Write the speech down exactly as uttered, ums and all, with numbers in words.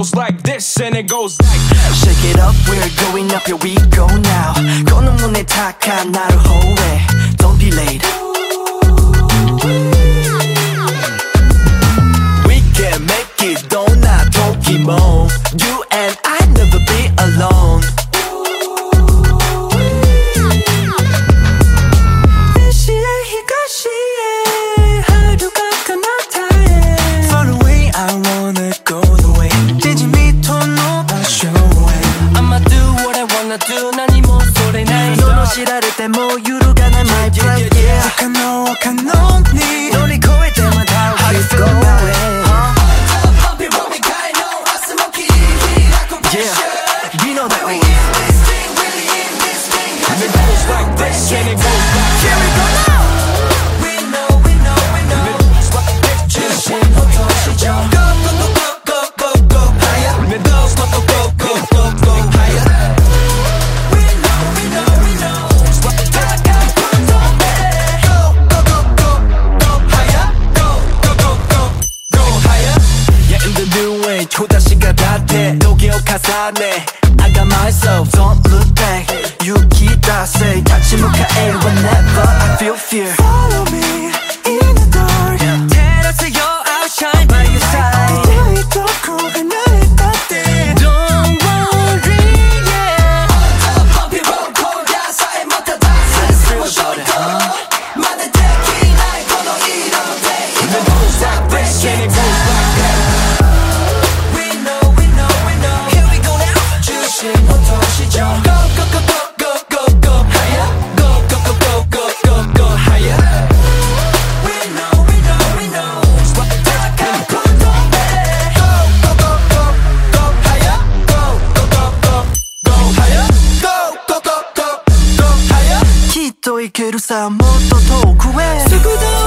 goes like this and it goes like Shake it up, we're going up, here we go now. 거는 문에 탁한 나를 호해. Don't be late. We can make it, don't not Pokemon. You and I never be alone. 싫어할 때 뭐 유로가 날 my friend yeah 약한 너 약한 너 니 너를 코일 때마다 How you feel about it Yeah we know that we And it goes like this and it goes like Here we go now We know we know we know And it goes like this 진심부터 시작 Go go go go go go higher And it goes like go go go go go higher We know we know we know 초다시가 닿대 또 기억하사네 I got myself don't look back You keep that say 타치무카에 whenever I feel fear Follow me in the dark yeah. Terrace your outshine by your side 이대로 더 그날의 따뜻 Don't worry yeah On top of it won't go down 사이 못하다 사이 쏘셔도 많은 데키 나의 번호 이런 데 And it goes like this and it goes like that 부터 시작 Go go go go go go go higher Go go go go go go go higher We know we know we know tak한 고통에 Go go go go go higher Go go go go go higher Go go go go go higher きっといけるさもっと遠くへ